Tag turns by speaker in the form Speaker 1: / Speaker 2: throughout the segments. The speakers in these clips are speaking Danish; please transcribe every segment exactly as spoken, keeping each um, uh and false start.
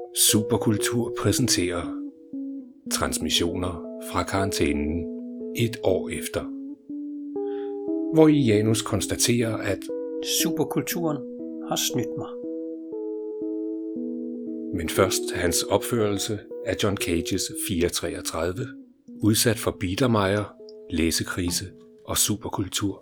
Speaker 1: Superkultur præsenterer transmissioner fra karantænen et år efter, hvor Janus konstaterer, at
Speaker 2: superkulturen har snydt mig.
Speaker 1: Men først hans opførelse af John Cages fire treogtredive, udsat for Biedermeier, læsekrise og superkultur.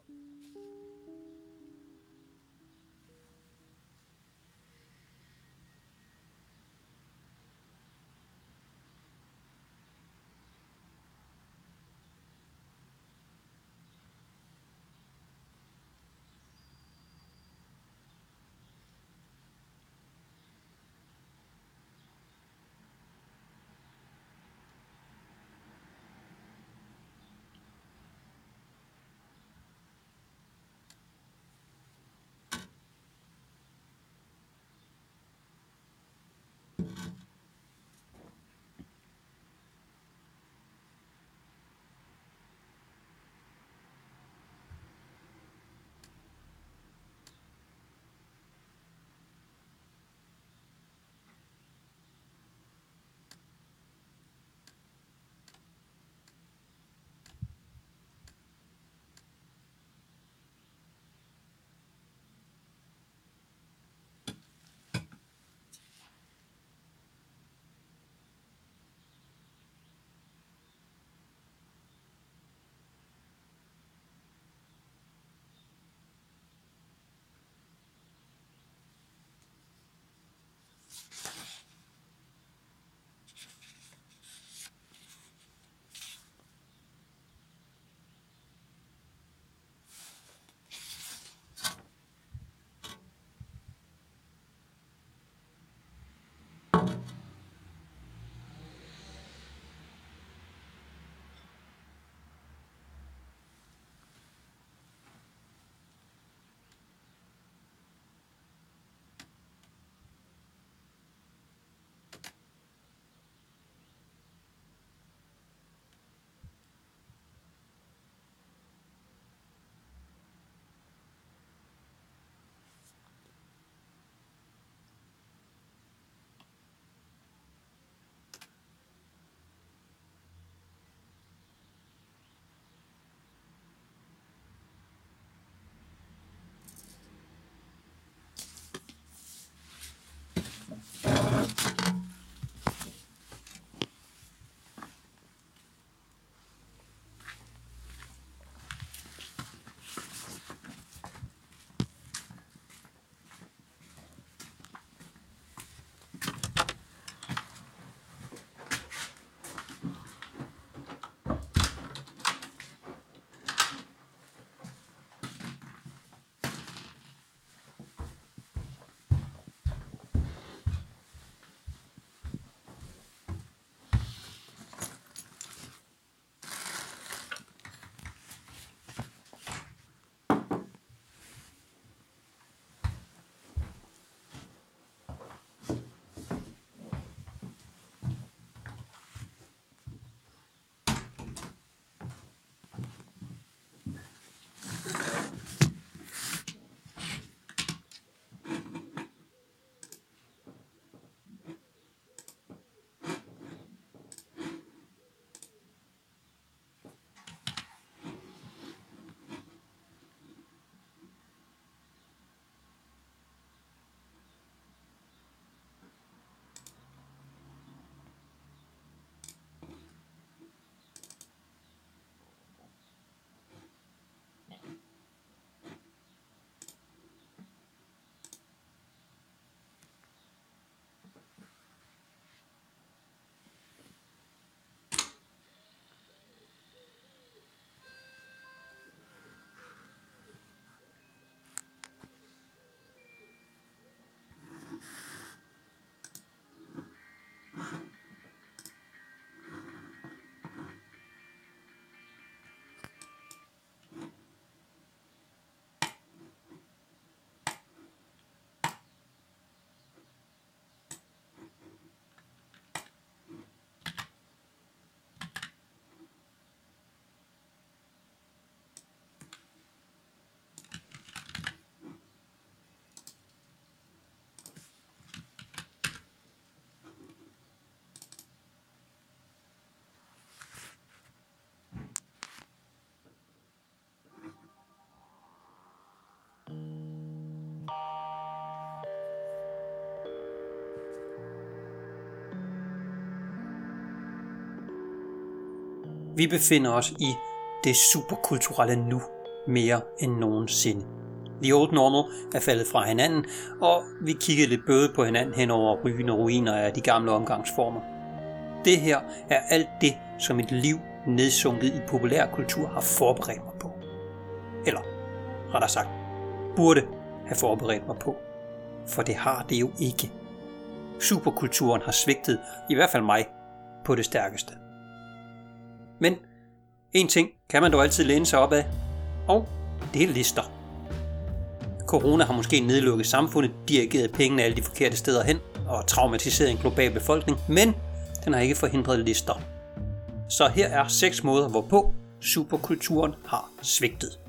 Speaker 2: Vi befinder os i det superkulturelle nu mere end nogensinde. The old normal er faldet fra hinanden, og vi kiggede lidt bøde på hinanden hen over rygende ruiner af de gamle omgangsformer. Det her er alt det, som et liv nedsunket i populærkultur har forberedt mig på. Eller, rettere sagt, burde have forberedt mig på. For det har det jo ikke. Superkulturen har svigtet, i hvert fald mig, på det stærkeste. Men en ting kan man dog altid læne sig op af, og det er lister. Corona har måske nedlukket samfundet, dirigeret pengene alle de forkerte steder hen og traumatiseret en global befolkning, men den har ikke forhindret lister. Så her er seks måder, hvorpå superkulturen har svigtet.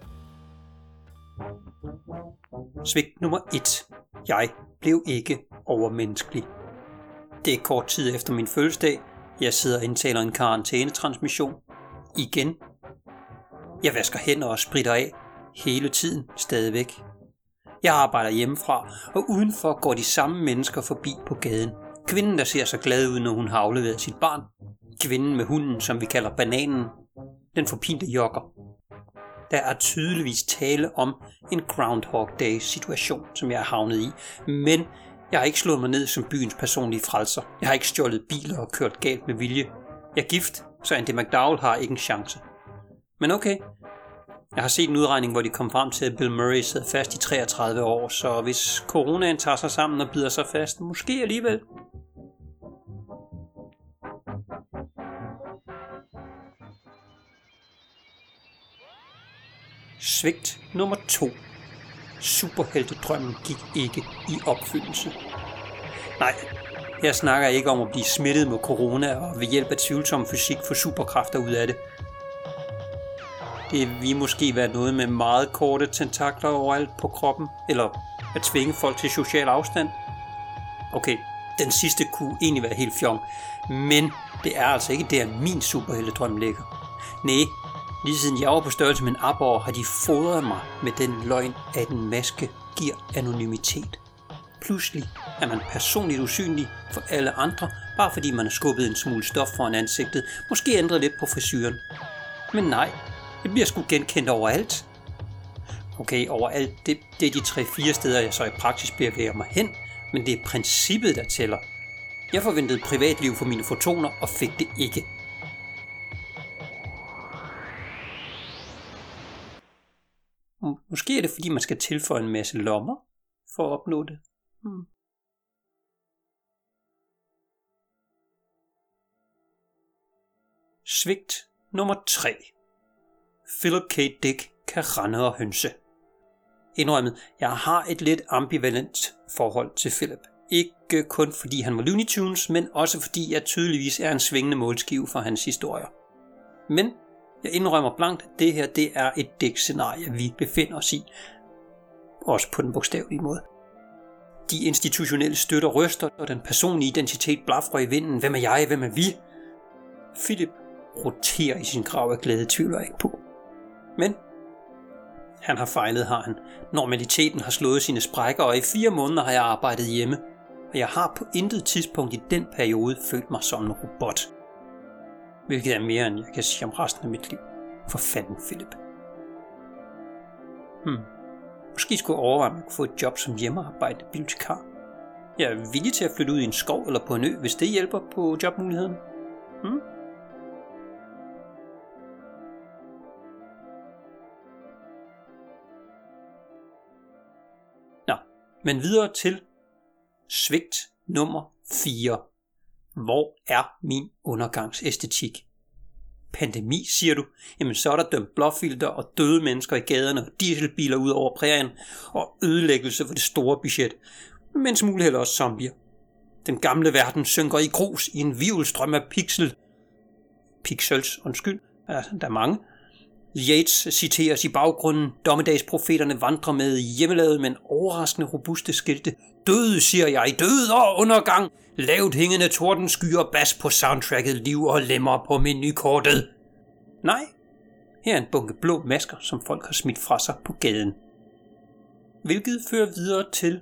Speaker 2: Svigt nummer et. Jeg blev ikke overmenneskelig. Det er kort tid efter min fødselsdag. Jeg sidder og indtaler en karantænetransmission. Igen. Jeg vasker hænder og spritter af. Hele tiden stadigvæk. Jeg arbejder hjemmefra, og udenfor går de samme mennesker forbi på gaden. Kvinden, der ser så glad ud, når hun har afleveret sit barn. Kvinden med hunden, som vi kalder bananen. Den forpinte jogger. Der er tydeligvis tale om en Groundhog Day situation, som jeg er havnet i. Men jeg har ikke slået mig ned som byens personlige frelser. Jeg har ikke stjålet biler og kørt galt med vilje. Jeg er gift, så Andy McDowell har ikke en chance. Men okay. Jeg har set en udregning, hvor de kom frem til, at Bill Murray sad fast i treogtredive år, så hvis coronaen tager sig sammen og bider sig fast, måske alligevel. Svigt nummer to. Superheltedrømmen gik ikke i opfyldelse. Nej, jeg snakker ikke om at blive smittet med corona og ved hjælp af tvivlsom fysik få superkræfter ud af det. Det vil måske være noget med meget korte tentakler overalt på kroppen, eller at tvinge folk til social afstand. Okay, den sidste kunne egentlig være helt fjong, men det er altså ikke der min superheltedrøm ligger. Næh, lige siden jeg var på størrelse med en aborre, har de fodret mig med den løgn, at en maske giver anonymitet. Pludselig er man personligt usynlig for alle andre, bare fordi man har skubbet en smule stof foran ansigtet, måske ændret lidt på frisyren. Men nej, det bliver sgu genkendt overalt. Okay, overalt, det, det er de tre-fire steder, jeg så i praksis bevæger mig hen, men det er princippet, der tæller. Jeg forventede privatliv for mine fotoner og fik det ikke. Måske er det, fordi man skal tilføje en masse lommer for at opnå det. Hmm. Svigt nummer tre. Philip K. Dick kan rende og hønse. Indrømmet, jeg har et lidt ambivalent forhold til Philip. Ikke kun fordi han var Looney Tunes, men også fordi jeg tydeligvis er en svingende målskive for hans historier. Men jeg indrømmer blankt, at det her det er et Dick-scenarie, vi befinder os i. Også på den bogstavelige måde. De institutionelle støtter ryster, og den personlige identitet blafrer i vinden. Hvem er jeg? Hvem er vi? Philip roterer i sin grav af glæde, tvivler ikke på. Men han har fejlet, har han. Normaliteten har slået sine sprækker, og i fire måneder har jeg arbejdet hjemme. Og jeg har på intet tidspunkt i den periode følt mig som en robot. Hvilket er mere, end jeg kan sige om resten af mit liv. For fanden, Philip. Hmm. Måske skulle jeg overveje, om jeg kunne få et job som hjemmearbejdende bibliotekar. Jeg er villig til at flytte ud i en skov eller på en ø, hvis det hjælper på jobmuligheden. Hmm? Nå, men videre til svigt nummer fire. Hvor er min undergangsæstetik? Pandemi, siger du? Jamen så er der dømt blåfilter og døde mennesker i gaderne og dieselbiler ud over prærien og ødelæggelse for det store budget. Men en smule heller også zombier. Den gamle verden synker i grus i en hvirvelstrøm af pixel. Pixels, undskyld. Ja, der er mange. Yates citeres i baggrunden. Dommedagsprofeterne vandrer med hjemmelavet, men overraskende robuste skilte. Død, siger jeg, død og undergang. Lavt hængende tordenskyer og bas på soundtracket, liv og lemmer på menukortet. Nej, her er en bunke blå masker, som folk har smidt fra sig på gaden. Hvilket fører videre til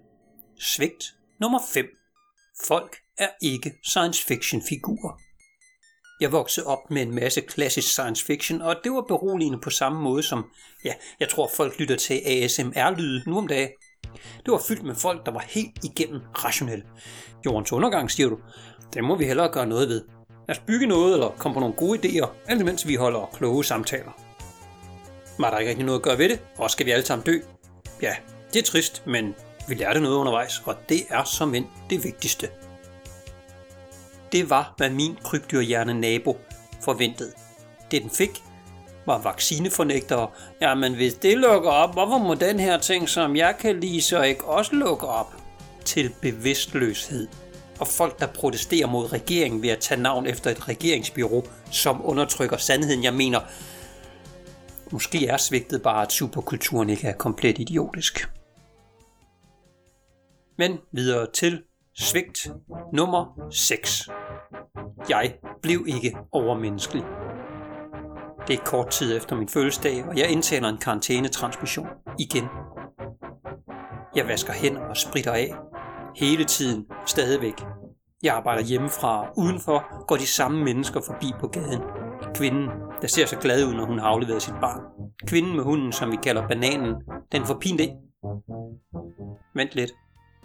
Speaker 2: svigt nummer fem. Folk er ikke science fiction figurer. Jeg voksede op med en masse klassisk science fiction, og det var beroligende på samme måde som, ja, jeg tror folk lytter til A S M R-lyde nu om dagen. Det var fyldt med folk, der var helt igennem rationelle. Jordens undergang, siger du. Det må vi hellere gøre noget ved. Lad os bygge noget eller komme på nogle gode idéer, alt imens vi holder kloge samtaler. Var der ikke rigtig noget at gøre ved det, og skal vi alle sammen dø? Ja, det er trist, men vi lærte noget undervejs, og det er som end det vigtigste. Det var, hvad min krybdyrhjerne nabo forventede. Det den fik, var vaccinefornægtere. Jamen hvis det lukker op, hvorfor må den her ting, som jeg kan lide, så ikke også lukke op? Til bevidstløshed. Og folk, der protesterer mod regeringen ved at tage navn efter et regeringsbureau, som undertrykker sandheden. Jeg mener, måske er svigtet bare, at superkulturen ikke er komplet idiotisk. Men videre til svigt nummer seks. Jeg blev ikke overmenneskelig. Det er kort tid efter min fødselsdag, og jeg indtaler en karantænetransmission igen. Jeg vasker hænder og spritter af. Hele tiden, stadigvæk. Jeg arbejder hjemmefra, udenfor går de samme mennesker forbi på gaden. Kvinden, der ser så glad ud, når hun har afleveret sit barn. Kvinden med hunden, som vi kalder bananen, den får pint ind. Vent lidt.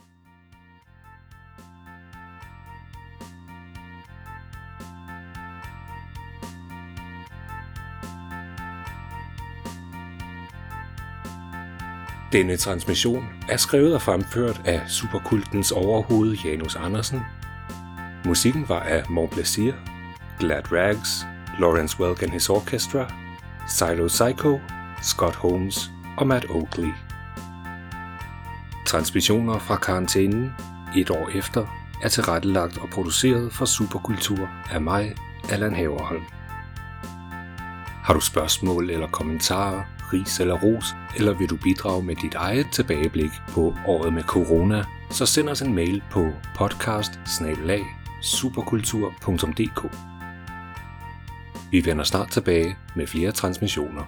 Speaker 1: Denne transmission er skrevet og fremført af superkultens overhoved Janus Andersen. Musikken var af Mont Plaisir, Glad Rags, Lawrence Welk and his Orchestra, Silo Psycho, Scott Holmes og Matt Oakley. Transmissioner fra karantænen et år efter er tilrettelagt og produceret for Superkultur af mig, Allan Haverholm. Har du spørgsmål eller kommentarer, ris eller ros, eller vil du bidrage med dit eget tilbageblik på året med corona, så send os en mail på podcast bindestreg superkultur punktum d k. Vi vender snart tilbage med flere transmissioner.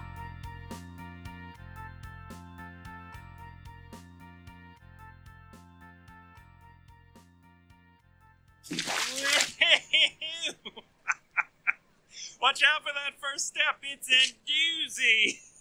Speaker 3: Watch out for that first step, it's a doozy!